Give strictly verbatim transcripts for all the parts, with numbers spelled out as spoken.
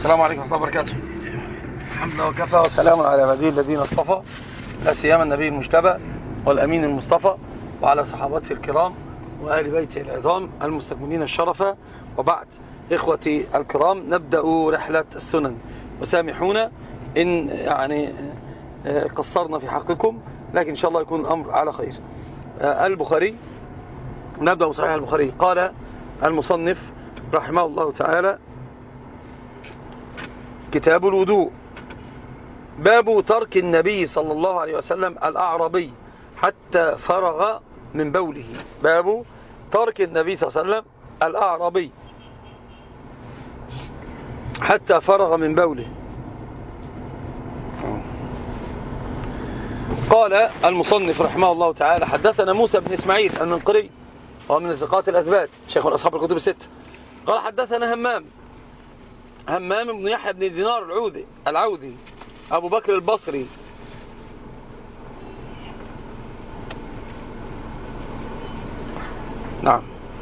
السلام عليكم ورحمة الله وبركاته. الحمد لله وكفى وسلام على عباده الذين اصطفى، لا سيما النبي المجتبى والأمين المصطفى، وعلى صحابته الكرام وآل بيته العظام المستكملين الشرف. وبعد، إخوتي الكرام، نبدأ رحلة السنن، وسامحونا إن يعني قصرنا في حقكم، لكن إن شاء الله يكون الأمر على خير. البخاري، نبدأ بصحيح البخاري. قال المصنف رحمه الله تعالى: كتاب الوضوء، باب ترك النبي صلى الله عليه وسلم الأعرابي حتى فرغ من بوله. باب ترك النبي صلى الله عليه وسلم الأعرابي حتى فرغ من بوله. قال المصنف رحمه الله تعالى: حدثنا موسى بن إسماعيل المنقري، وهو من الثقات الأثبات، شيخ أصحاب الكتب الستة. قال حدثنا همام همام بن يحيى بن دينار العودي العودي أبو بكر البصري، نعم.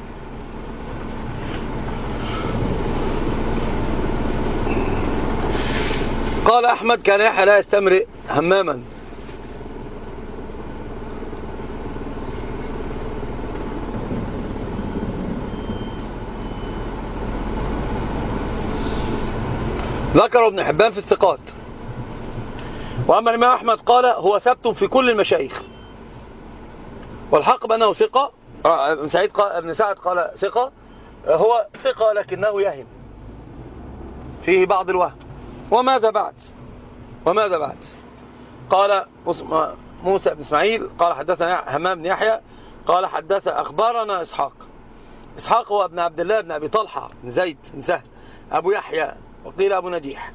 قال أحمد: كان يحيى لا يستمرئ هماما. ذكر ابن حبان في الثقات. وأما الإمام أحمد قال: هو ثبت في كل المشايخ، والحق بأنه ثقة. ابن سعيد قال ابن سعد قال ثقة، هو ثقة لكنه يهم، فيه بعض الوهم. وماذا بعد وماذا بعد قال موسى بن إسماعيل قال حدثنا همام بن يحيى قال حدث أخبارنا إسحاق. إسحاق هو ابن عبد الله بن أبي طلحة بن زيد بن سهل أبو يحيى، وقيل أبو نجيح.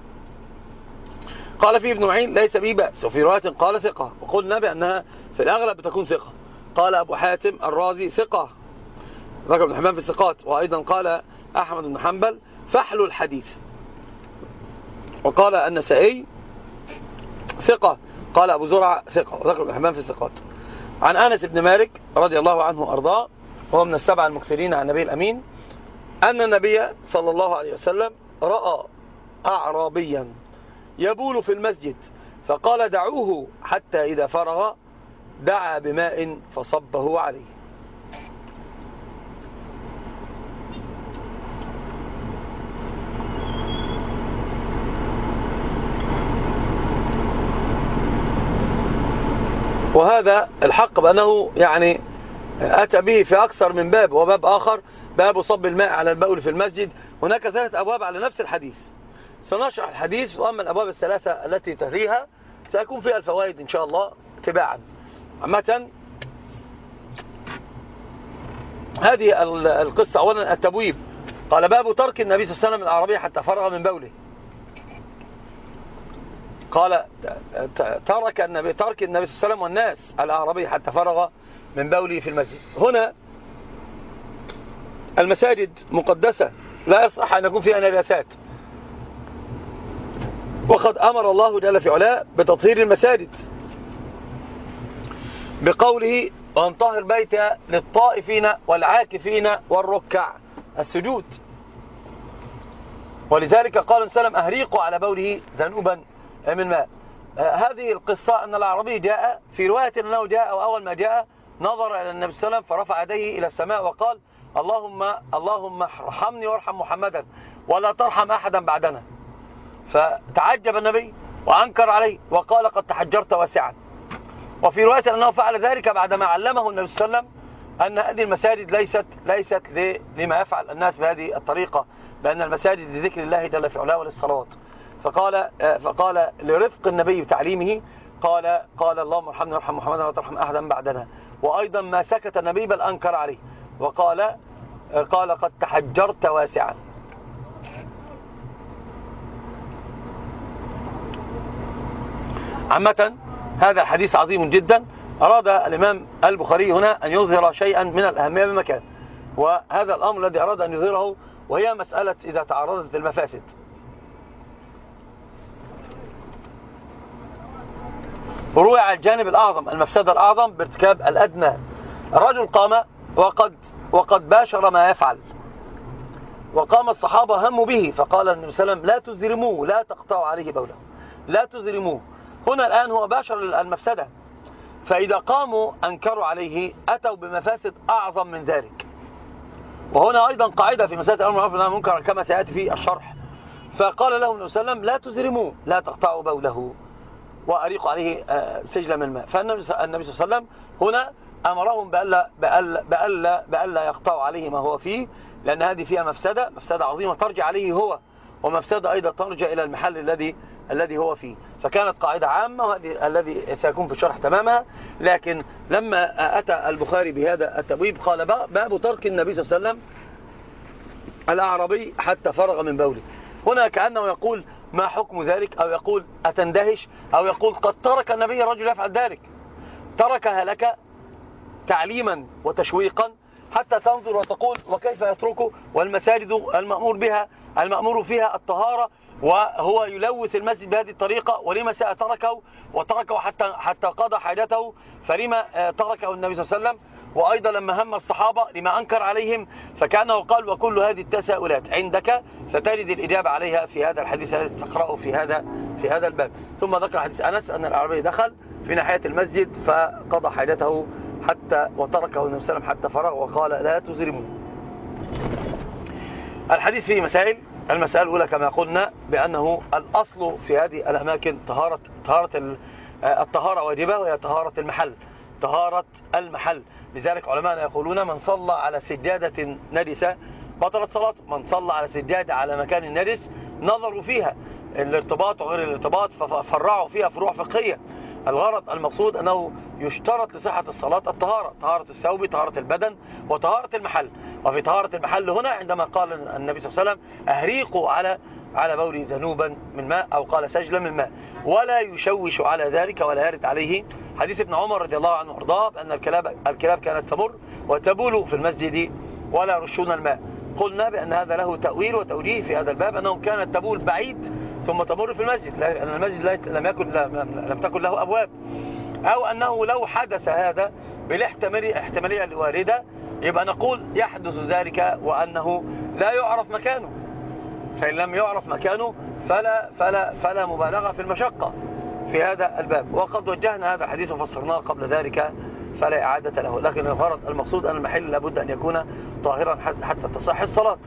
قال فيه ابن معين: ليس به بأس. وفي رواية قال ثقة، وقلنا بأنها في الأغلب بتكون ثقة. قال أبو حاتم الرازي ثقة، ذكر ابن حبان في الثقات. وأيضا قال أحمد بن حنبل: فحل الحديث. وقال النسائي ثقة. قال أبو زرع ثقة، وذكر ابن حبان في الثقات. عن أنس بن مالك رضي الله عنه وأرضاه، وهو من السبع المكثرين عن النبي الأمين، أن النبي صلى الله عليه وسلم رأى أعرابيا يبول في المسجد، فقال: دعوه حتى إذا فرغ دعا بماء فصبه عليه. وهذا الحق بأنه يعني أتى به في أكثر من باب. وباب آخر باب صب الماء على البول في المسجد. هناك ثلاث أبواب على نفس الحديث. سنشرح الحديث، وأما الأبواب الثلاثة التي تليها سيكون فيها الفوائد إن شاء الله تباعا. عامة هذه القصة. أولا التبويب، قال: باب ترك النبي صلى الله عليه وسلم الأعرابي حتى فرغ من بوله. قال: ترك النبي ترك النبي صلى الله عليه وسلم والناس الأعرابي حتى فرغ من بوله في المسجد. هنا المساجد مقدسة، لا يصح أن يكون فيها نجاسات، وقد أمر الله جل في علاه بتطهير المساجد بقوله: وأن طهر بيت للطائفين والعاكفين والركع السجود. ولذلك قال النبي صلى الله عليه وسلم: أهريقوا على بوله ذنوبا من ماء. هذه القصة أن الأعرابي جاء في رواية أنه جاء، وأول ما جاء نظر إلى النبي صلى الله عليه وسلم فرفع يديه إلى السماء وقال: اللهم اللهم ارحمني وارحم محمدا ولا ترحم أحدا بعدنا. فتعجب النبي وأنكر عليه وقال: قد تحجرت واسعا. وفي رواية أنه فعل ذلك بعدما علمه النبي صلى الله عليه وسلم أن هذه المساجد ليست ليست لما يفعل الناس بهذه الطريقة، بأن المساجد لذكر الله جل في علاه وللصلوات. فقال فقال لرفق النبي بتعليمه، قال قال اللهم ارحمني وارحم محمدا ولا ترحم أحدا بعدنا. وأيضا ما سكت النبي بل أنكر عليه وقال قال قد تحجرت واسعا. عامة هذا الحديث عظيم جدا. أراد الإمام البخاري هنا أن يظهر شيئا من الأهمية بمكان، وهذا الأمر الذي أراد أن يظهره، وهي مسألة إذا تعرضت المفاسد. روي على الجانب الأعظم، المفسدة الأعظم بارتكاب الأدنى. الرجل قام وقد وقد باشر ما يفعل، وقام الصحابة هموا به، فقال النبي صلى الله عليه وسلم لا تزرموه، لا تقطعوا عليه بوله، لا تزرموه. هنا الآن هو باشر المفسدة، فإذا قاموا أنكروا عليه أتوا بمفاسد أعظم من ذلك. وهنا أيضا قاعدة في مسألة الأمر بالمعروف والنهي عن المنكر كما سيأتي في الشرح. فقال لهم النبي صلى الله عليه وسلم لا تزرموه، لا تقطعوا بوله وأريقوا عليه سجلا من الماء. فالنبي صلى الله عليه وسلم هنا أمرهم بألا, بألا, بألا, بألا يقطعوا عليه ما هو فيه، لأن هذه فيها مفسدة مفسدة عظيمة ترجع عليه هو، ومفسدة أيضا ترجع إلى المحل الذي الذي هو فيه. فكانت قاعدة عامة وهذه الذي سيكون في الشرح تمامها. لكن لما أتى البخاري بهذا التبويب قال باب ترك النبي صلى الله عليه وسلم الأعرابي حتى فرغ من بوله. هنا كأنه يقول ما حكم ذلك، أو يقول أتندهش، أو يقول قد ترك النبي الرجل يفعل ذلك، تركها لك تعليما وتشويقا حتى تنظر وتقول وكيف يتركه، والمساجد المأمور بها المأمور فيها الطهارة، وهو يلوث المسجد بهذه الطريقة، ولما سأتركه وتركه حتى حتى قضى حاجته، فلما تركه النبي صلى الله عليه وسلم. وأيضا لما هم الصحابة لما أنكر عليهم، فكأنه قال وكل هذه التساؤلات عندك ستجد الإجابة عليها في هذا الحديث الذي تقرأه في هذا في هذا الباب. ثم ذكر حديث أنس أن الأعرابي دخل في ناحية المسجد فقضى حاجته حتى وتركه النبي صلى الله عليه وسلم حتى فرغ وقال لا تزرموا. الحديث فيه مسائل. المسألة الأولى كما قلنا بأنه الأصل في هذه الأماكن طهارة طهارة الطهارة واجبة، وهي طهارة المحل طهارة المحل. لذلك علماء يقولون من صلى على سجادة نجسة بطلت صلاته، من صلى على سجادة على مكان نجس نظروا فيها الارتباط وغير الارتباط ففرعوا فيها فروع فقهية. الغرض المقصود أنه يشترط لصحة الصلاة الطهارة، طهارة الثوب، طهارة البدن، وطهارة المحل. وفي طهارة المحل هنا عندما قال النبي صلى الله عليه وسلم أهريقوا على على بولي ذنوبا من ماء، أو قال سجلا من ماء، ولا يشوش على ذلك ولا يرد عليه. حديث ابن عمر رضي الله عنه وارضاه بأن الكلاب الكلاب كانت تمر وتبول في المسجد ولا يرشون الماء. قلنا بأن هذا له تأويل وتوجيه في هذا الباب، أنهم كانت تبول بعيد ثم تمر في المسجد، لأن المسجد لم يكن لم تكن له أبواب، أو أنه لو حدث هذا بالاحتمالية الواردة يبقى نقول يحدث ذلك وأنه لا يعرف مكانه، فإن لم يعرف مكانه فلا فلا فلا مبالغة في المشقة في هذا الباب. وقد وجهنا هذا الحديث وفسرناه قبل ذلك فلا إعادة له. لكن الغرض المقصود أن المحل لابد أن يكون طاهرا حتى تصح الصلاة.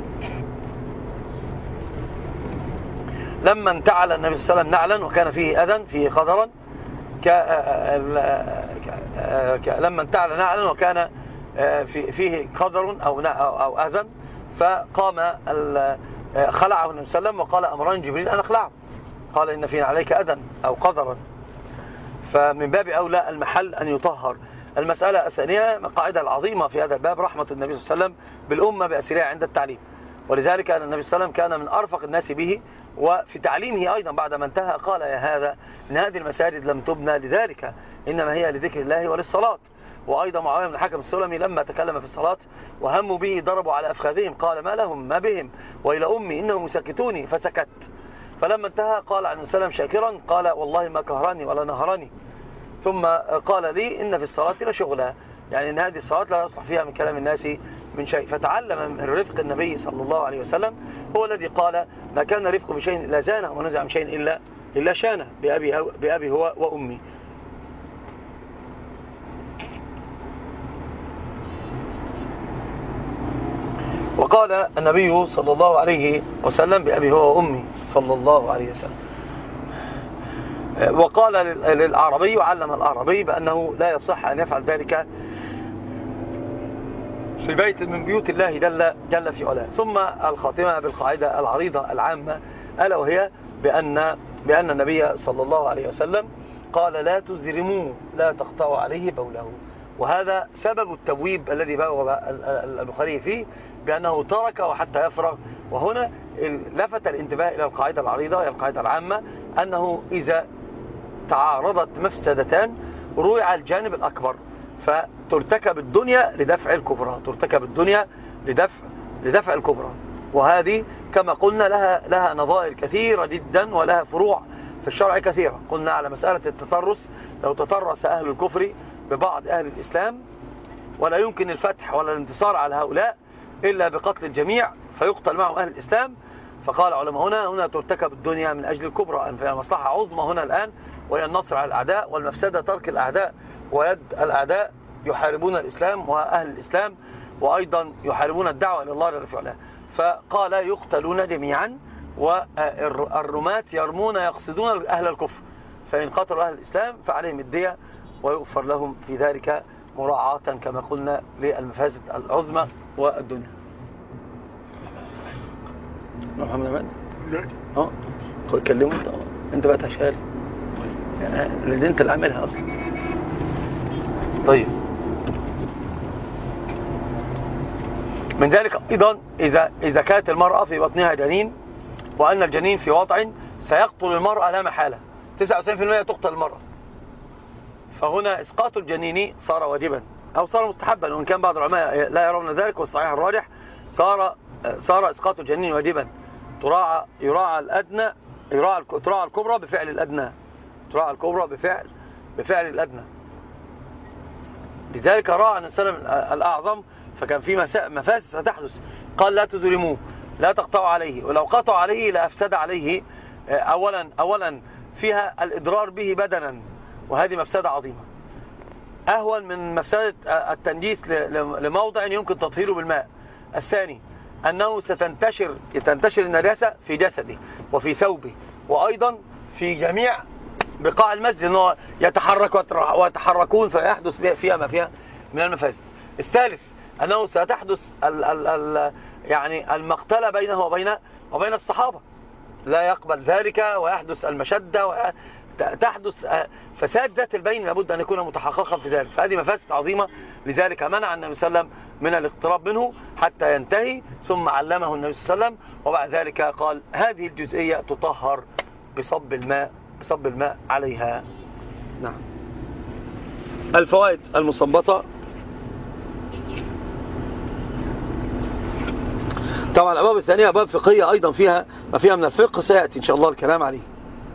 لما انتعل النبي صلى الله عليه وسلم نعلا وكان فيه أذى فيه قدرا لما انتعل نعلا وكان فيه قدر أو أو أذى، فقام خلعه النبي صلى الله عليه وسلم وقال أمران جبريل أن أخلعه، قال إن فينا عليك أذى أو قدرا. فمن باب أولى المحل أن يطهر. المسألة الثانية القاعدة العظيمة في هذا الباب رحمة النبي صلى الله عليه وسلم بالأمة بأسرها عند التعليم، ولذلك أن النبي صلى الله عليه وسلم كان من أرفق الناس به، وفي تعليمه أيضا بعد ما انتهى قال يا هذا إن هذه المساجد لم تبنى لذلك، إنما هي لذكر الله وللصلاة. وأيضا معاوية بن الحكم السلمي لما تكلم في الصلاة وهموا به ضربوا على أفخاذهم قال ما لهم ما بهم وإلى أمي إنهم يسكتوني فسكت. فلما انتهى قال عن السلام شاكرا قال والله ما كهرني ولا نهرني، ثم قال لي إن في الصلاة لشغلها، يعني إن هذه الصلاة لا يصلح فيها من كلام الناس من شيء. فتعلم من رفق النبي صلى الله عليه وسلم، هو الذي قال ما كان رفق بشيء إلا زانه وما نزع من شيء إلا إلا شانه، بأبي, بأبي هو وأمي. وقال النبي صلى الله عليه وسلم بأبي هو وأمي صلى الله عليه وسلم. وقال للأعرابي وعلم الأعرابي بأنه لا يصح أن يفعل ذلك في بيت من بيوت الله جل, جل في علاه. ثم الخاتمة بالقاعدة العريضة العامة ألا وهي بأن, بأن النبي صلى الله عليه وسلم قال لا تزرموا لا تقطعوا عليه بوله، وهذا سبب التبويب الذي بوب البخاري فيه بأنه ترك وحتى يفرغ. وهنا لفت الانتباه إلى القاعدة العريضة هي القاعدة العامة أنه إذا تعارضت مفسدتان روع الجانب الأكبر، فترتكب الدنيا لدفع الكبرى، ترتكب الدنيا لدفع لدفع الكبرى. وهذه كما قلنا لها لها نظائر كثيرة جدا ولها فروع في الشرع كثيرة. قلنا على مسألة التطرس، لو تطرس أهل الكفر ببعض أهل الإسلام ولا يمكن الفتح ولا الانتصار على هؤلاء إلا بقتل الجميع، فيقتل معه أهل الإسلام. فقال علماء هنا هنا ترتكب الدنيا من أجل الكبرى، أن فيها مصلحة عظمى هنا الآن، وهي النصر على الأعداء، والمفسدة ترك الأعداء ويد الأعداء يحاربون الإسلام وأهل الإسلام، وأيضا يحاربون الدعوة إلى الله جل في علاه. فقال يقتلون جميعا، والرماة يرمون يقصدون أهل الكفر، فإن قتلوا أهل الإسلام فعليهم الدية ويغفر لهم في ذلك مراعاة كما قلنا للمفاسد العظمى والدنيا. محمد عماد اه كلمه انت انت بقى تشهد اللي انت اللي عاملها اصلا. طيب من ذلك ايضا اذا اذا كانت المرأة في بطنها جنين، وان الجنين في وضع سيقتل المرأة لا محالة، تسعة وتسعين بالمئة تقتل المرأة، فهنا اسقاط الجنين صار واجبا او صار مستحبا، وان كان بعض العلماء لا يرون ذلك، والصحيح الراجح صار صار اسقاط الجنين واجبا. تراعى يراعى الادنى يراعى تراعى الكبرى بفعل الادنى تراعى الكبرى بفعل بفعل الادنى. لذلك راعى النبي صلى الله عليه وسلم الاعظم، فكان في مفاسد ستحدث، قال لا تظلموه، لا تقطعوا عليه، ولو قطعوا عليه لافسد عليه. اولا اولا فيها الاضرار به بدنا، وهذه مفسده عظيمه اهون من مفسده التنجيس لموضع يمكن تطهيره بالماء. الثاني أنه ستنتشر تنتشر النجاسة في جسده وفي ثوبه، وأيضا في جميع بقاع المسجد، أنه يتحرك ويتحركون فيحدث فيها ما فيها من المفاسد. الثالث أنه ستحدث ال ال ال يعني المقتلة بينه وبين وبين الصحابة، لا يقبل ذلك، ويحدث المشدة، وتحدث فساد ذات البين، لابد أن يكون متحققا في ذلك. فهذه مفاسد عظيمة، لذلك منع النبي صلى الله عليه وسلم من الاقتراب منه حتى ينتهي، ثم علمه النبي صلى الله عليه وسلم، وبعد ذلك قال هذه الجزئية تطهر بصب الماء بصب الماء عليها. نعم. الفوائد المستنبطة. طبعا الأبواب الثانية أبواب فقهية أيضا فيها ما فيها من الفقه، سيأتي إن شاء الله الكلام عليه.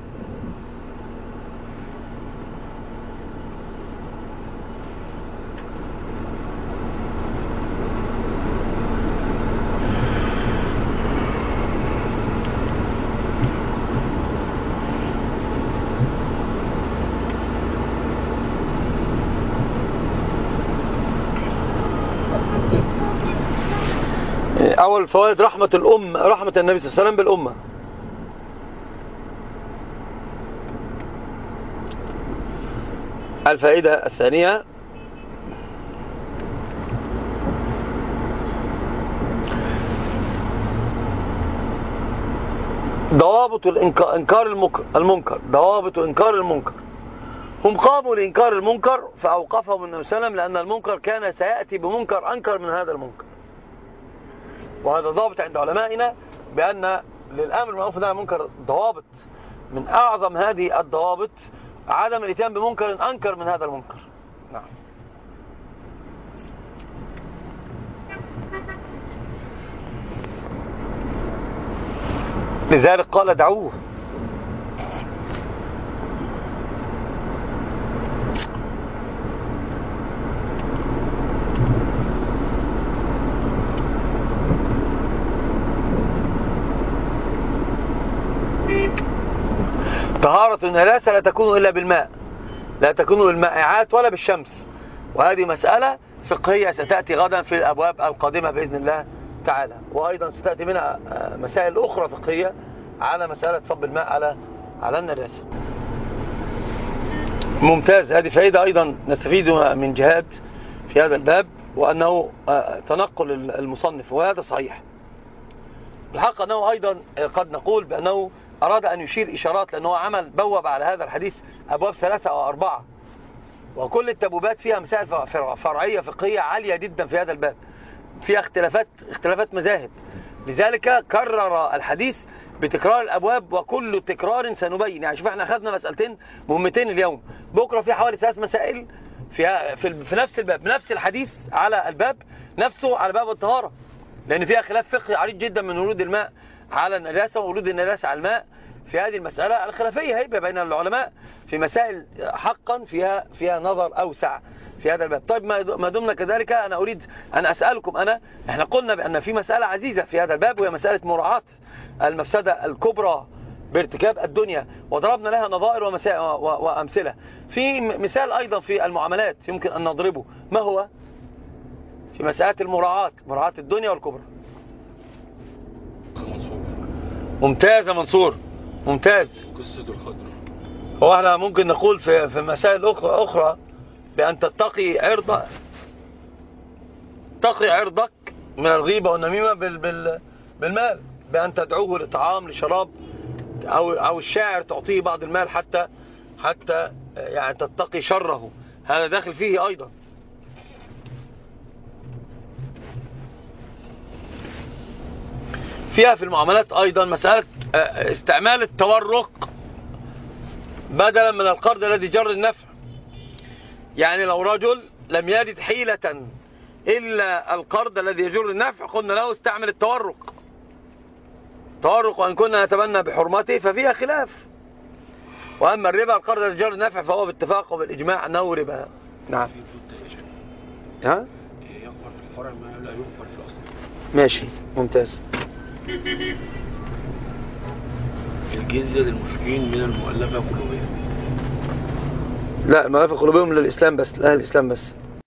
أول الفوائد رحمة الأم رحمة النبي صلى الله عليه وسلم بالأمة. الفائدة الثانية ضوابط إنكار المنكر ضوابط إنكار المنكر. هم قاموا لإنكار المنكر فأوقفهم النبي صلى الله عليه وسلم، لأن المنكر كان سيأتي بمنكر أنكر من هذا المنكر، وهذا ضابط عند علمائنا بأن للأمر بالمعروف والنهي عن المنكر ضوابط، من أعظم هذه الضوابط عدم الاتيان بمنكر أنكر من هذا المنكر. نعم. لذلك قال دعوه. طهارة النجاسة لا تكون إلا بالماء، لا تكون بالمائعات ولا بالشمس، وهذه مسألة فقهية ستأتي غدا في الأبواب القادمة بإذن الله تعالى، وأيضا ستأتي منها مسائل أخرى فقهية على مسألة صب الماء على على النجاسة. ممتاز. هذه فائدة أيضا نستفيدها من جهاد في هذا الباب، وأنه تنقل المصنف، وهذا صحيح. الحق أنه أيضا قد نقول بأنه أراد أن يشير إشارات، لأنه عمل بوب على هذا الحديث أبواب ثلاثة أو أربعة، وكل التبوبات فيها مسائل فرعية فقهية عالية جدا في هذا الباب، فيها اختلافات اختلافات مذاهب. لذلك كرر الحديث بتكرار الأبواب، وكل تكرار سنبين. يعني شوف احنا أخذنا مسألتين مهمتين اليوم، بكرة في حوالي ثلاث مسائل في في, في نفس الباب، نفس الحديث على الباب نفسه، على باب الطهارة، لأن فيها خلاف فقهي عريض جدا من ورود الماء على النجاسة وورود النجاسة على الماء. في هذه المسألة الخلافية هيبة بين العلماء في مسائل حقا فيها فيها نظر أوسع، في هذا الباب. طيب ما دمنا كذلك أنا أريد أن أسألكم، أنا إحنا قلنا بأن في مسألة عزيزة في هذا الباب، وهي مسألة مراعاة المفسدة الكبرى بارتكاب الدنيا، وضربنا لها نظائر وأمثلة. في مثال أيضا في المعاملات يمكن أن نضربه، ما هو؟ في مسألة المراعاة، مراعاة الدنيا والكبرى. ممتاز يا منصور، ممتاز. قصة الخضر. هو احنا ممكن نقول في في مسائل أخرى, أخرى بأن تتقي عرض تقي عرضك من الغيبة والنميمة بال بال بالمال، بأن تدعوه لطعام لشراب، أو أو الشاعر تعطيه بعض المال حتى حتى يعني تتقي شره، هذا داخل فيه أيضا. فيها في المعاملات أيضا مسألة استعمال التورق بدلا من القرض الذي جر النفع. يعني لو رجل لم يجد حيلة إلا القرض الذي يجر النفع، قلنا له استعمل التورق. التورق وإن كنا نتبنى بحرمته ففيها خلاف. وأما الربا القرض الذي جر النفع فهو باتفاق وبالإجماع أنه ربا. نعم. ها؟ يغفر في الفرع ما لا يغفر في الأصل. ماشي، ممتاز. الجزية للمشركين من المؤلفة قلوبهم. لا، المؤلفة قلوبهم للإسلام بس، لا الإسلام بس.